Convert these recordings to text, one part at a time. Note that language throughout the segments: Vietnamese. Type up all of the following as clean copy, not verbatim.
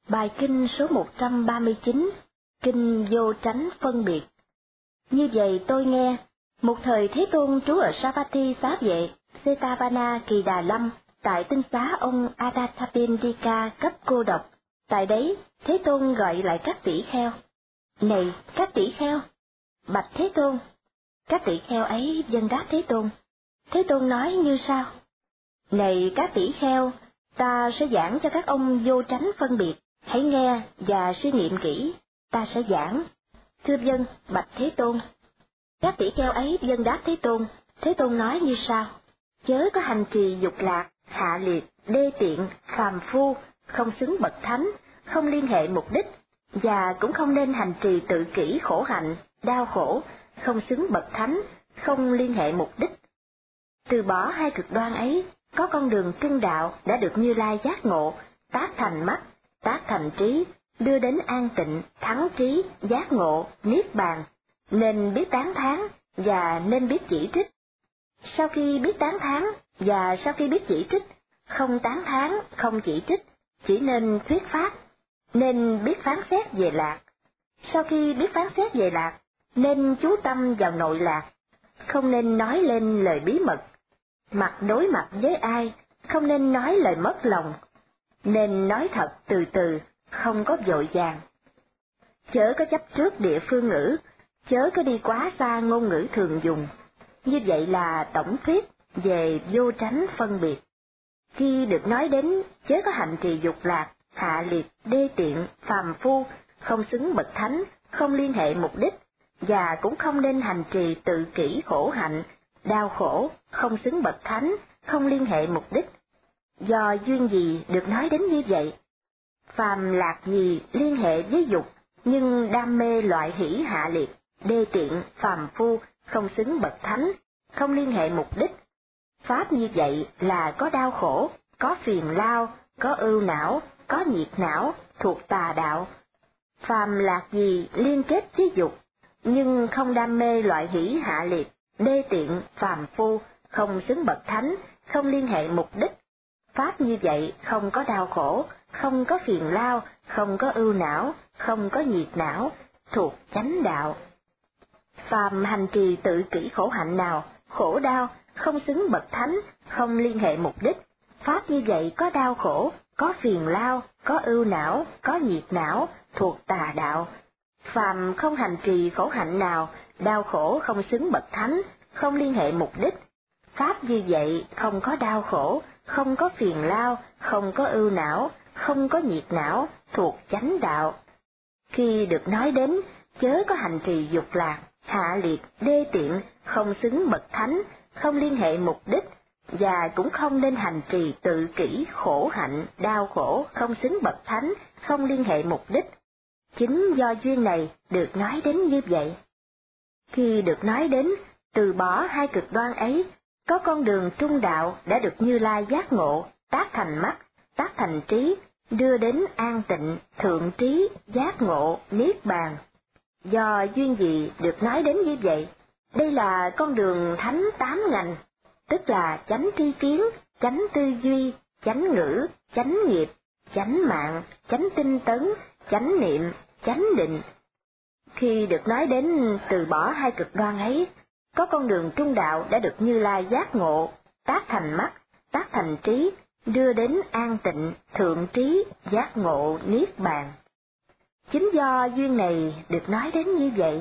Bài kinh số 139, Kinh Vô Tránh Phân Biệt. Như vậy tôi nghe, một thời Thế Tôn trú ở Savatthi Xá Vệ, Setavana Kỳ Đà Lâm, tại tinh xá ông Adathapindika cấp cô độc. Tại đấy, Thế Tôn gọi lại các tỷ kheo. Này, các tỷ kheo! Bạch Thế Tôn! Các tỷ kheo ấy vâng đáp Thế Tôn. Thế Tôn nói như sau: Này các tỷ kheo, ta sẽ giảng cho các ông vô tránh phân biệt, hãy nghe và suy nghiệm kỹ, ta sẽ giảng. Thưa vâng, bạch Thế Tôn. Các tỷ kheo ấy vâng đáp Thế Tôn. Thế Tôn nói như sau: Chớ có hành trì dục lạc, hạ liệt, đê tiện, phàm phu, không xứng bậc thánh, không liên hệ mục đích, và cũng không nên hành trì tự kỷ khổ hạnh, đau khổ, không xứng bậc thánh, không liên hệ mục đích. Từ bỏ hai cực đoan ấy, có con đường trung đạo đã được Như Lai giác ngộ, tác thành mắt, tác thành trí, đưa đến an tịnh, thắng trí, giác ngộ, niết bàn, nên biết tán thán và nên biết chỉ trích. Sau khi biết tán thán và sau khi biết chỉ trích, không tán thán, không chỉ trích, chỉ nên thuyết pháp, nên biết phán xét về lạc. Sau khi biết phán xét về lạc, nên chú tâm vào nội lạc, không nên nói lên lời bí mật. Mặt đối mặt với ai, không nên nói lời mất lòng, nên nói thật từ từ, không có vội vàng. Chớ có chấp trước địa phương ngữ, chớ có đi quá xa ngôn ngữ thường dùng. Như vậy là tổng thuyết về vô tránh phân biệt. Khi được nói đến chớ có hành trì dục lạc, hạ liệt, đê tiện, phàm phu, không xứng bậc thánh, không liên hệ mục đích, và cũng không nên hành trì tự kỷ khổ hạnh, đau khổ, không xứng bậc thánh, không liên hệ mục đích. Do duyên gì được nói đến như vậy? Phàm lạc gì liên hệ với dục, nhưng đam mê loại hỷ hạ liệt, đê tiện, phàm phu, không xứng bậc thánh, không liên hệ mục đích. Pháp như vậy là có đau khổ, có phiền lao, có ưu não, có nhiệt não, thuộc tà đạo. Phàm lạc gì liên kết với dục, nhưng không đam mê loại hỷ hạ liệt, đê tiện, phàm phu, không xứng bậc thánh, không liên hệ mục đích. Pháp như vậy không có đau khổ, không có phiền lao, không có ưu não, không có nhiệt não, thuộc chánh đạo. Phàm hành trì tự kỷ khổ hạnh nào, khổ đau, không xứng bậc thánh, không liên hệ mục đích. Pháp như vậy có đau khổ, có phiền lao, có ưu não, có nhiệt não, thuộc tà đạo. Phàm không hành trì khổ hạnh nào, đau khổ không xứng bậc thánh, không liên hệ mục đích. Pháp như vậy không có đau khổ, không có phiền lao, không có ưu não, không có nhiệt não, thuộc chánh đạo. Khi được nói đến chớ có hành trì dục lạc, hạ liệt, đê tiện, không xứng bậc thánh, không liên hệ mục đích, và cũng không nên hành trì tự kỷ khổ hạnh, đau khổ, không xứng bậc thánh, không liên hệ mục đích. Chính do duyên này được nói đến như vậy. Khi được nói đến từ bỏ hai cực đoan ấy, có con đường trung đạo đã được Như Lai giác ngộ, tác thành mắt, tác thành trí, đưa đến an tịnh, thượng trí, giác ngộ, niết bàn. Do duyên gì được nói đến như vậy? Đây là con đường thánh 8 ngành, tức là chánh tri kiến, chánh tư duy, chánh ngữ, chánh nghiệp, chánh mạng, chánh tinh tấn, chánh niệm, chánh định. Khi được nói đến từ bỏ hai cực đoan ấy, có con đường trung đạo đã được Như Lai giác ngộ, tác thành mắt, tác thành trí, đưa đến an tịnh, thượng trí, giác ngộ, niết bàn. Chính do duyên này được nói đến như vậy.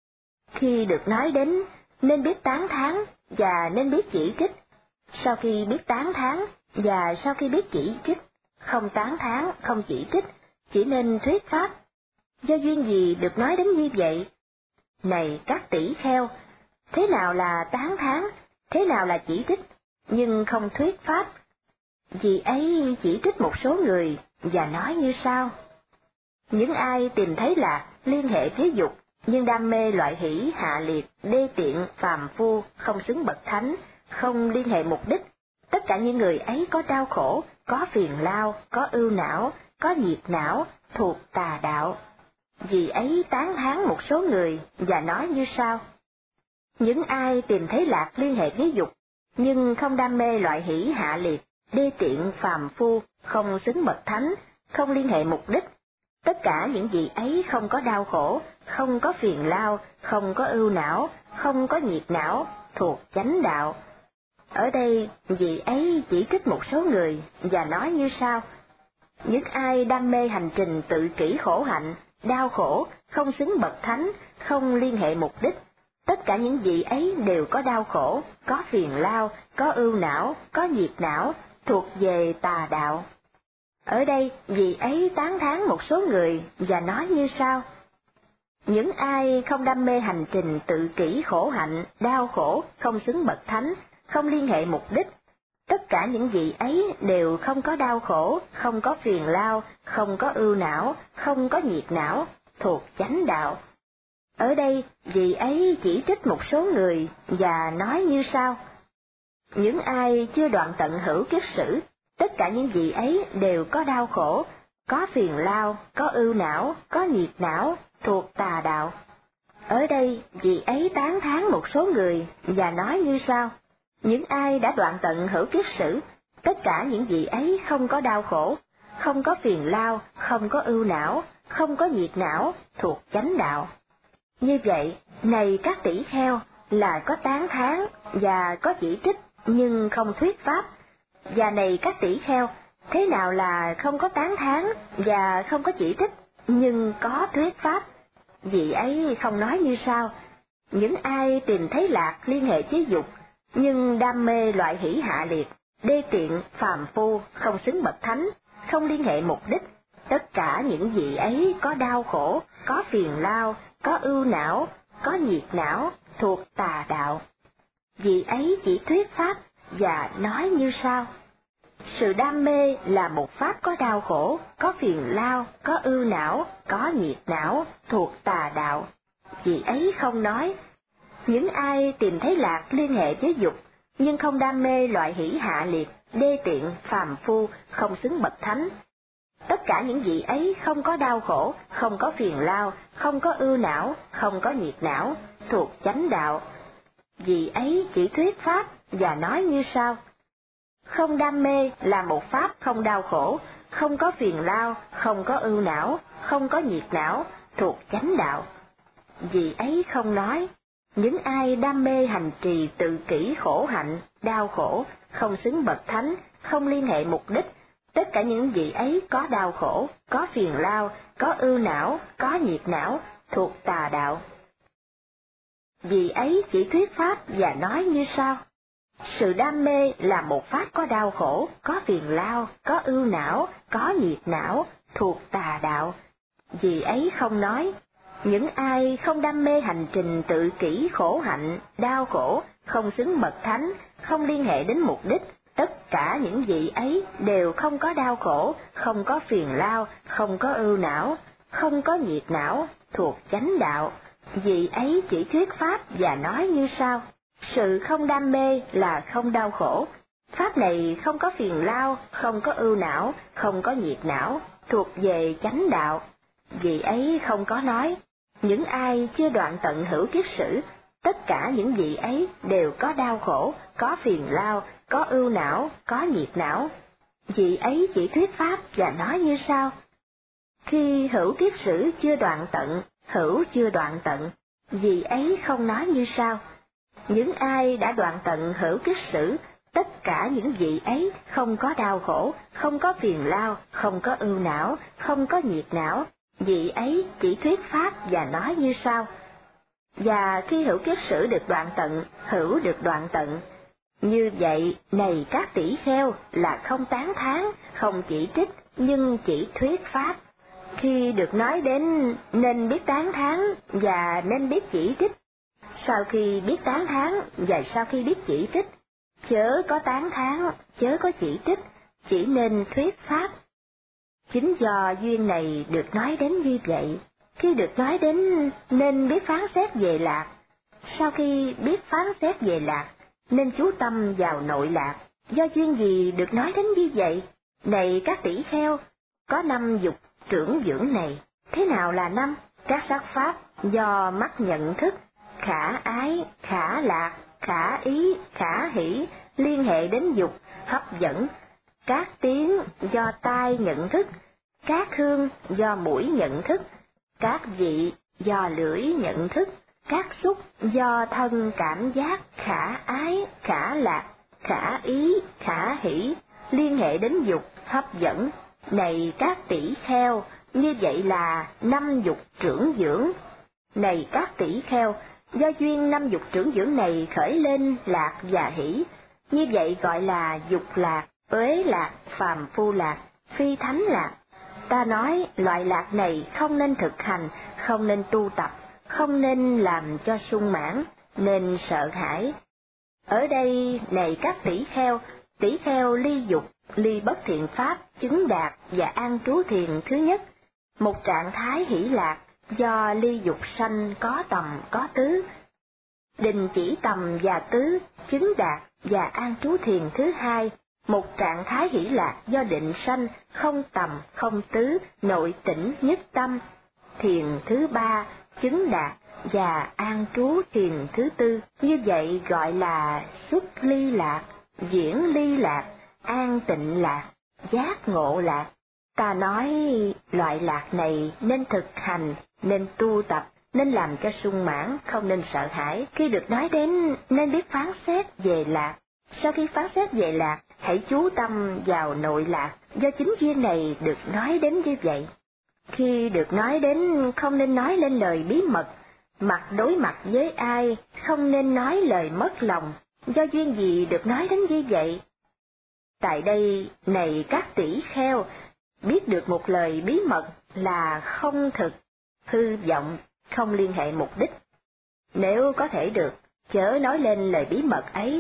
Khi được nói đến, nên biết tán thán và nên biết chỉ trích. Sau khi biết tán thán và sau khi biết chỉ trích, không tán thán, không chỉ trích, chỉ nên thuyết pháp. Do duyên gì được nói đến như vậy? Này các tỷ kheo, thế nào là tán thán, thế nào là chỉ trích, nhưng không thuyết pháp? Vì ấy chỉ trích một số người và nói như sau: Những ai tìm thấy lạc, liên hệ với dục, nhưng đam mê loại hỷ hạ liệt, đê tiện, phàm phu, không xứng bậc thánh, không liên hệ mục đích, tất cả những người ấy có đau khổ, có phiền lao, có ưu não, có nhiệt não, thuộc tà đạo. Vì ấy tán thán một số người và nói như sau: Những ai tìm thấy lạc liên hệ với dục, nhưng không đam mê loại hỷ hạ liệt, đê tiện, phàm phu, không xứng bậc thánh, không liên hệ mục đích, Tất cả những gì ấy không có đau khổ, không có phiền lao, không có ưu não, không có nhiệt não, thuộc chánh đạo. Ở đây, vị ấy chỉ trích một số người và nói như sau: những ai đam mê hành trình tự kỷ khổ hạnh, đau khổ, không xứng bậc thánh, không liên hệ mục đích, tất cả những vị ấy đều có đau khổ, có phiền lao, có ưu não, có nhiệt não, thuộc về tà đạo. Ở đây, vị ấy tán thán một số người và nói như sau: những ai không đam mê hành trình tự kỷ khổ hạnh, đau khổ, không xứng bậc thánh, không liên hệ mục đích, tất cả những vị ấy đều không có đau khổ, không có phiền lao, không có ưu não, không có nhiệt não, thuộc chánh đạo. Ở đây, vị ấy chỉ trích một số người và nói như sau: những ai chưa đoạn tận hữu kiết sử, tất cả những vị ấy đều có đau khổ, có phiền lao, có ưu não, có nhiệt não, thuộc tà đạo. Ở đây, vị ấy tán thán một số người và nói như sau: những ai đã đoạn tận hữu kiết sử, tất cả những vị ấy không có đau khổ, không có phiền lao, không có ưu não, không có nhiệt não, thuộc chánh đạo. Như vậy, này các tỷ kheo, là có tán thán và có chỉ trích nhưng không thuyết pháp. Và này các tỷ kheo, thế nào là không có tán thán và không có chỉ trích nhưng có thuyết pháp? Vị ấy không nói như sau: những ai tìm thấy lạc liên hệ với dục, nhưng đam mê loại hỷ hạ liệt, đê tiện, phàm phu, không xứng bậc thánh, không liên hệ mục đích, tất cả những vị ấy có đau khổ, có phiền lao, có ưu não, có nhiệt não, thuộc tà đạo. Vị ấy chỉ thuyết pháp và nói như sau: sự đam mê là một pháp có đau khổ, có phiền lao, có ưu não, có nhiệt não, thuộc tà đạo. Vị ấy không nói: những ai tìm thấy lạc liên hệ với dục, nhưng không đam mê loại hỷ hạ liệt, đê tiện, phàm phu, không xứng bậc thánh. Tất cả những vị ấy không có đau khổ, không có phiền lao, không có ưu não, không có nhiệt não, thuộc chánh đạo. Vị ấy chỉ thuyết pháp và nói như sau: không đam mê là một pháp không đau khổ, không có phiền lao, không có ưu não, không có nhiệt não, thuộc chánh đạo. Vị ấy không nói: những ai đam mê hành trì tự kỷ khổ hạnh, đau khổ, không xứng bậc thánh, không liên hệ mục đích, tất cả những vị ấy có đau khổ, có phiền lao, có ưu não, có nhiệt não, thuộc tà đạo. Vị ấy chỉ thuyết pháp và nói như sau: sự đam mê là một pháp có đau khổ, có phiền lao, có ưu não, có nhiệt não, thuộc tà đạo. Vị ấy không nói: những ai không đam mê hành trình tự kỷ khổ hạnh, đau khổ, không xứng bậc thánh, không liên hệ đến mục đích, tất cả những vị ấy đều không có đau khổ, không có phiền lao, không có ưu não, không có nhiệt não, thuộc chánh đạo. Vị ấy chỉ thuyết pháp và nói như sau: sự không đam mê là không đau khổ, pháp này không có phiền lao, không có ưu não, không có nhiệt não, thuộc về chánh đạo. Vị ấy không có nói: những ai chưa đoạn tận hữu kiết sử, tất cả những vị ấy đều có đau khổ, có phiền lao, có ưu não, có nhiệt não. Vị ấy chỉ thuyết pháp và nói như sau: khi hữu kiết sử chưa đoạn tận, hữu chưa đoạn tận. Vị ấy không nói như sau: những ai đã đoạn tận hữu kiết sử, tất cả những vị ấy không có đau khổ, không có phiền lao, không có ưu não, không có nhiệt não. Vị ấy chỉ thuyết pháp và nói như sau: và khi hữu kiết sử được đoạn tận, hữu được đoạn tận. Như vậy, này các tỷ kheo, là không tán thán, không chỉ trích, nhưng chỉ thuyết pháp. Khi được nói đến nên biết tán thán và nên biết chỉ trích, sau khi biết tán thán và sau khi biết chỉ trích, chớ có tán thán, chớ có chỉ trích, chỉ nên thuyết pháp. Chính do duyên này được nói đến như vậy, khi được nói đến nên biết phán xét về lạc, sau khi biết phán xét về lạc, nên chú tâm vào nội lạc. Do duyên gì được nói đến như vậy? Này các tỷ kheo, có 5 dục trưởng dưỡng này. Thế nào là 5? Các sắc pháp do mắt nhận thức, khả ái, khả lạc, khả ý, khả hỷ, liên hệ đến dục, hấp dẫn. Các tiếng do tai nhận thức, các hương do mũi nhận thức, các vị do lưỡi nhận thức, các xúc do thân cảm giác khả ái, khả lạc, khả ý, khả hỷ, liên hệ đến dục, hấp dẫn. Này các tỷ kheo, như vậy là 5 dục trưởng dưỡng. Này các tỷ kheo, do duyên 5 dục trưởng dưỡng này khởi lên lạc và hỷ, như vậy gọi là dục lạc, uế lạc, phàm phu lạc, phi thánh lạc. Ta nói loại lạc này không nên thực hành, không nên tu tập, không nên làm cho sung mãn, nên sợ hãi. Ở đây, này các tỷ kheo ly dục, ly bất thiện pháp, chứng đạt và an trú thiền thứ nhất, một trạng thái hỷ lạc, do ly dục sanh có tầm có tứ, đình chỉ tầm và tứ, chứng đạt và an trú thiền thứ hai, một trạng thái hỷ lạc do định sanh, không tầm không tứ, nội tỉnh nhất tâm, thiền thứ ba, chứng đạt và an trú thiền thứ tư. Như vậy gọi là xuất ly lạc, diễn ly lạc, an tịnh lạc, giác ngộ lạc. Ta nói loại lạc này nên thực hành, nên tu tập, nên làm cho sung mãn, không nên sợ hãi. Khi được nói đến, nên biết phán xét về lạc. Sau khi phán xét về lạc, hãy chú tâm vào nội lạc, do chính duyên này được nói đến như vậy. Khi được nói đến, không nên nói lên lời bí mật, mặt đối mặt với ai, không nên nói lời mất lòng, do duyên gì được nói đến như vậy? Tại đây, này các tỷ kheo, biết được một lời bí mật là không thực, hư vọng, không liên hệ mục đích. Nếu có thể được, chớ nói lên lời bí mật ấy,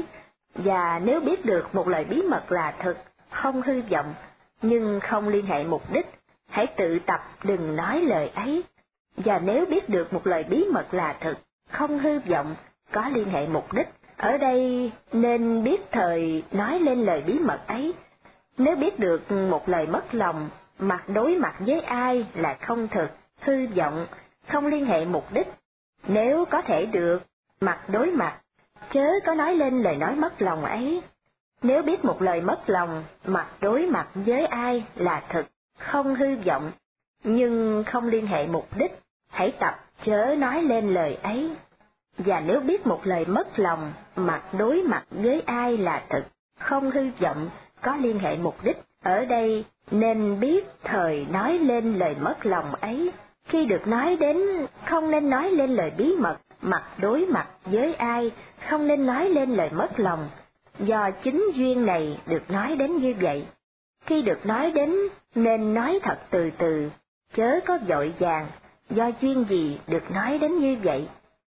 và nếu biết được một lời bí mật là thực, không hư vọng, nhưng không liên hệ mục đích, hãy tự tập đừng nói lời ấy. Và nếu biết được một lời bí mật là thực, không hư vọng, có liên hệ mục đích, ở đây nên biết thời nói lên lời bí mật ấy. Nếu biết được một lời mất lòng, mặt đối mặt với ai là không thực, hư vọng, không liên hệ mục đích, nếu có thể được, mặt đối mặt, chớ có nói lên lời nói mất lòng ấy. Nếu biết một lời mất lòng, mặt đối mặt với ai là thực, không hư vọng, nhưng không liên hệ mục đích, hãy tập chớ nói lên lời ấy. Và nếu biết một lời mất lòng, mặt đối mặt với ai là thực, không hư vọng, có liên hệ mục đích, ở đây nên biết thời nói lên lời mất lòng ấy. Khi được nói đến, không nên nói lên lời bí mật, mặt đối mặt với ai, không nên nói lên lời mất lòng, do chính duyên này được nói đến như vậy. Khi được nói đến, nên nói thật từ từ, chớ có vội vàng, do duyên gì được nói đến như vậy.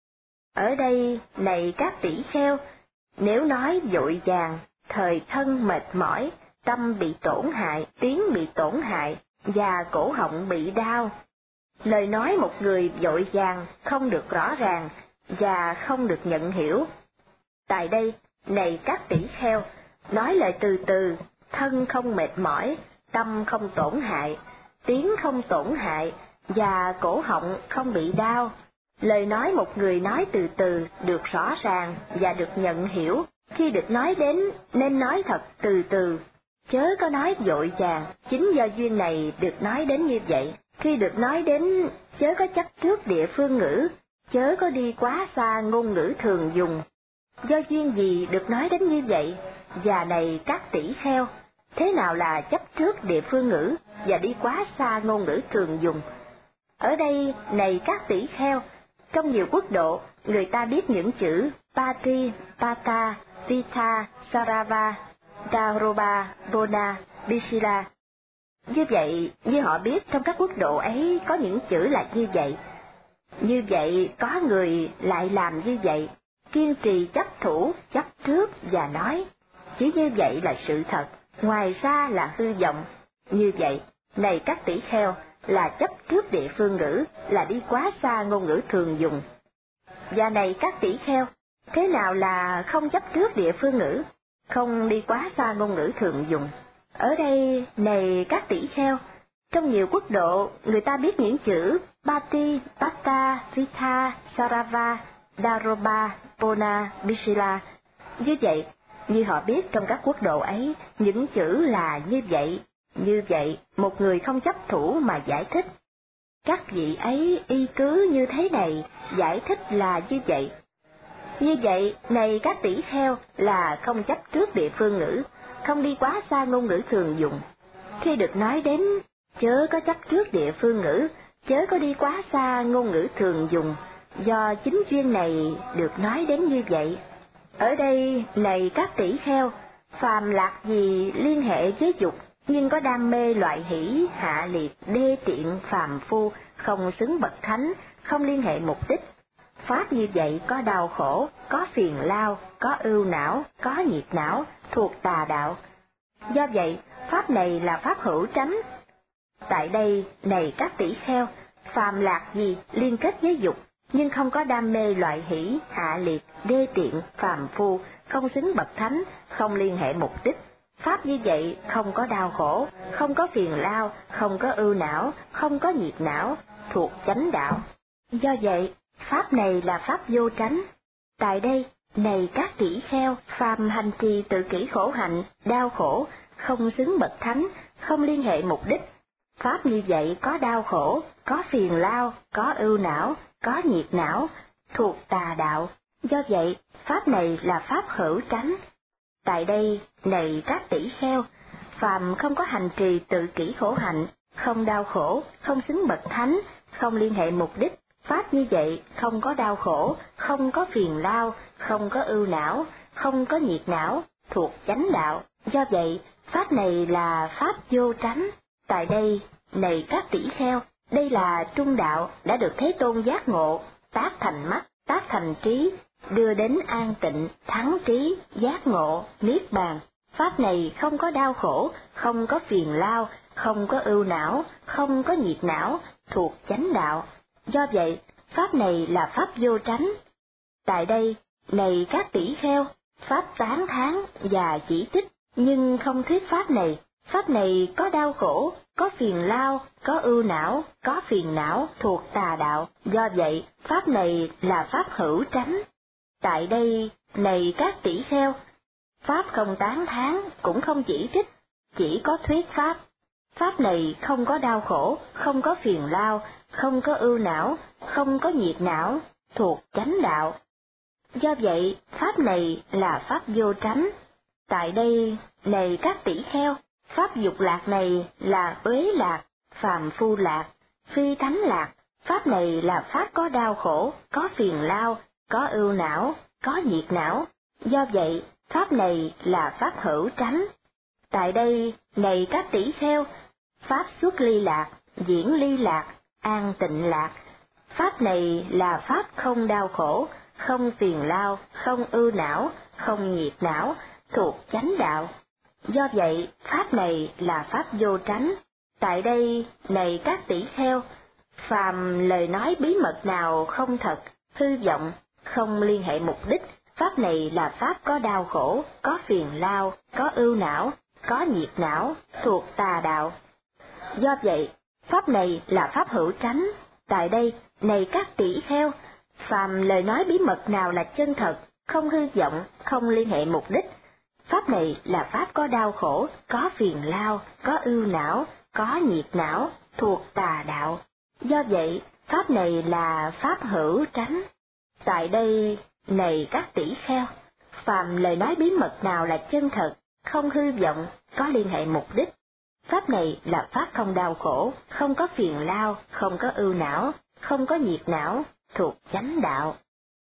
Ở đây, này các tỷ kheo, nếu nói vội vàng, thời thân mệt mỏi, tâm bị tổn hại, tiếng bị tổn hại, và cổ họng bị đau. Lời nói một người vội vàng không được rõ ràng, và không được nhận hiểu. Tại đây, này các tỷ kheo, nói lời từ từ, thân không mệt mỏi, tâm không tổn hại, tiếng không tổn hại, và cổ họng không bị đau. Lời nói một người nói từ từ được rõ ràng và được nhận hiểu. Khi được nói đến, nên nói thật từ từ, chớ có nói vội vàng, chính do duyên này được nói đến như vậy. Khi được nói đến, chớ có chấp trước địa phương ngữ, chớ có đi quá xa ngôn ngữ thường dùng. Do duyên gì được nói đến như vậy? Và này các tỷ kheo, thế nào là chấp trước địa phương ngữ và đi quá xa ngôn ngữ thường dùng? Ở đây, này các tỷ kheo, trong nhiều quốc độ, người ta biết những chữ Pati, Pata, Tita, Sarava, Daroba, Bona, Bisila. Như vậy, như họ biết trong các quốc độ ấy có những chữ là như vậy. Như vậy, có người lại làm như vậy, kiên trì chấp thủ, chấp trước và nói, chỉ như vậy là sự thật, ngoài ra là hư vọng. Như vậy, này các tỷ kheo, là chấp trước địa phương ngữ, là đi quá xa ngôn ngữ thường dùng. Và này các tỷ kheo, thế nào là không chấp trước địa phương ngữ, không đi quá xa ngôn ngữ thường dùng? Ở đây, này các tỷ kheo, trong nhiều quốc độ, người ta biết những chữ Pati, Pata, Vita, Sarava, Daroba, Bona, Bisila. Như vậy, như họ biết trong các quốc độ ấy, những chữ là như vậy, Như vậy, một người không chấp thủ mà giải thích. Các vị ấy y cứ như thế này, giải thích là như vậy. Như vậy, này các tỷ kheo là không chấp trước địa phương ngữ, không đi quá xa ngôn ngữ thường dùng. Khi được nói đến chớ có chấp trước địa phương ngữ, chớ có đi quá xa ngôn ngữ thường dùng, do chính duyên này được nói đến như vậy. Ở đây, này các tỷ kheo, phàm lạc gì liên hệ với dục, nhưng có đam mê loại hỷ, hạ liệt, đê tiện, phàm phu, không xứng bậc thánh, không liên hệ mục đích. Pháp như vậy có đau khổ, có phiền lao, có ưu não, có nhiệt não, thuộc tà đạo. Do vậy, pháp này là pháp hữu tránh. Tại đây, này các tỷ kheo, phàm lạc gì liên kết với dục, nhưng không có đam mê loại hỷ, hạ liệt, đê tiện, phàm phu, không xứng bậc thánh, không liên hệ mục đích. Pháp như vậy không có đau khổ, không có phiền lao, không có ưu não, không có nhiệt não, thuộc chánh đạo. Do vậy, pháp này là pháp vô tránh. Tại đây, này các tỷ kheo, phàm hành trì tự kỷ khổ hạnh, đau khổ, không xứng bậc thánh, không liên hệ mục đích. Pháp như vậy có đau khổ, có phiền lao, có ưu não, có nhiệt não, thuộc tà đạo. Do vậy, pháp này là pháp hữu tránh. Tại đây, này các tỷ kheo, phàm không có hành trì tự kỷ khổ hạnh, không đau khổ, không xứng bậc thánh, không liên hệ mục đích. Pháp như vậy không có đau khổ, không có phiền lao, không có ưu não, không có nhiệt não, thuộc chánh đạo. Do vậy, pháp này là pháp vô tránh. Tại đây, này các tỷ kheo, đây là trung đạo đã được Thế Tôn giác ngộ, tác thành mắt, tác thành trí, đưa đến an tịnh, thắng trí, giác ngộ, niết bàn. Pháp này không có đau khổ, không có phiền lao, không có ưu não, không có nhiệt não, thuộc chánh đạo. Do vậy, pháp này là pháp vô tránh. Tại đây, này các tỷ kheo, pháp tán thán và chỉ trích, nhưng không thuyết pháp này. Pháp này có đau khổ, có phiền lao, có ưu não, có phiền não, thuộc tà đạo. Do vậy, pháp này là pháp hữu tránh. Tại đây, này các tỷ kheo, pháp không tán thán, cũng không chỉ trích, chỉ có thuyết pháp. Pháp này không có đau khổ, không có phiền lao, không có ưu não, không có nhiệt não, thuộc chánh đạo. Do vậy, pháp này là pháp vô tránh. Tại đây, này các tỷ kheo, pháp dục lạc này là uế lạc, phàm phu lạc, phi thánh lạc. Pháp này là pháp có đau khổ, có phiền lao, có ưu não, có nhiệt não. Do vậy, pháp này là pháp hữu tránh. Tại đây, này các tỷ kheo, pháp xuất ly lạc, diễn ly lạc, an tịnh lạc. Pháp này là pháp không đau khổ, không phiền lao, không ưu não, không nhiệt não, thuộc chánh đạo. Do vậy, pháp này là pháp vô tránh. Tại đây, này các tỷ kheo, phàm lời nói bí mật nào không thật, hư vọng, không liên hệ mục đích, pháp này là pháp có đau khổ, có phiền lao, có ưu não, có nhiệt não, thuộc tà đạo. Do vậy, pháp này là pháp hữu tránh. Tại đây, này các tỷ kheo, phàm lời nói bí mật nào là chân thật, không hư vọng, không liên hệ mục đích, pháp này là pháp có đau khổ, có phiền lao, có ưu não, có nhiệt não, thuộc tà đạo. Do vậy, pháp này là pháp hữu tránh. Tại đây, này các tỷ kheo, phàm lời nói bí mật nào là chân thật, không hư vọng, có liên hệ mục đích, pháp này là pháp không đau khổ, không có phiền lao, không có ưu não, không có nhiệt não, thuộc chánh đạo.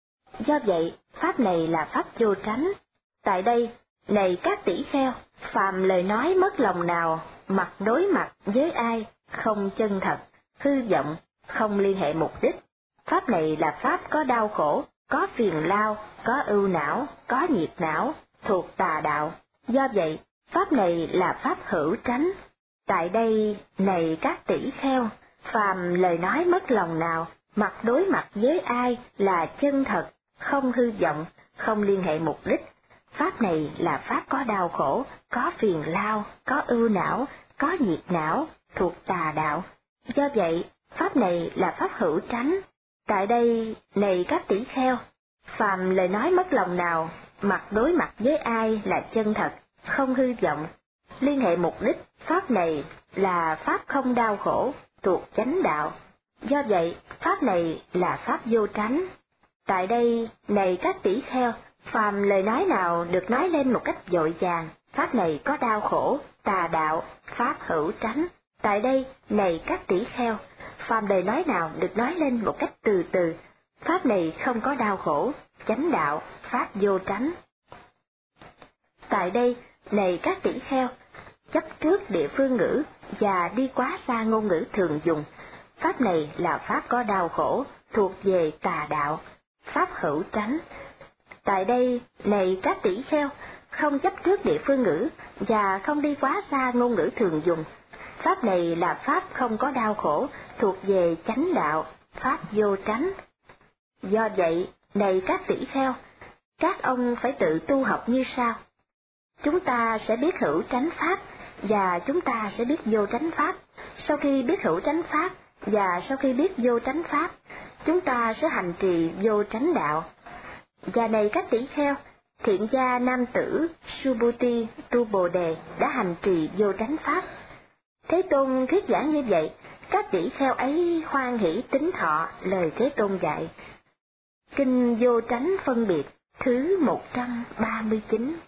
Do vậy, pháp này là pháp vô tránh. Tại đây, này các tỷ kheo, phàm lời nói mất lòng nào, mặt đối mặt với ai, không chân thật, hư vọng, không liên hệ mục đích, pháp này là pháp có đau khổ, có phiền lao, có ưu não, có nhiệt não, thuộc tà đạo. Do vậy, pháp này là pháp hữu tránh. Tại đây, này các tỷ kheo, phàm lời nói mất lòng nào, mặt đối mặt với ai là chân thật, không hư vọng, không liên hệ mục đích, pháp này là pháp có đau khổ, có phiền lao, có ưu não, có nhiệt não, thuộc tà đạo. Do vậy, pháp này là pháp hữu tránh. Tại đây, này các tỷ kheo, phàm lời nói mất lòng nào, mặt đối mặt với ai là chân thật, không hư vọng, liên hệ mục đích, pháp này là pháp không đau khổ, thuộc chánh đạo. Do vậy, pháp này là pháp vô tránh. Tại đây, này các tỷ kheo, phàm lời nói nào được nói lên một cách vội vàng, pháp này có đau khổ, tà đạo, pháp hữu tránh. Tại đây, này các tỷ kheo, phàm lời nói nào được nói lên một cách từ từ, pháp này không có đau khổ, chánh đạo, pháp vô tránh. Tại đây, này các tỷ kheo, chấp trước địa phương ngữ và đi quá xa ngôn ngữ thường dùng, pháp này là pháp có đau khổ, thuộc về tà đạo, pháp hữu tránh. Tại đây, này các tỷ kheo, không chấp trước địa phương ngữ và không đi quá xa ngôn ngữ thường dùng, pháp này là pháp không có đau khổ, thuộc về chánh đạo, pháp vô tránh. Do vậy, này các tỷ kheo, các ông phải tự tu học như sau. Chúng ta sẽ biết hữu tránh pháp, và chúng ta sẽ biết vô tránh pháp. Sau khi biết hữu tránh pháp, và sau khi biết vô tránh pháp, chúng ta sẽ hành trì vô tránh đạo. Và này các tỷ kheo, thiện gia nam tử Subhuti Tu Bồ Đề đã hành trì vô tránh pháp. Thế Tôn thuyết giảng như vậy, các tỷ kheo ấy hoan hỷ tín thọ lời Thế Tôn dạy. Kinh Vô Tránh Phân Biệt thứ 139.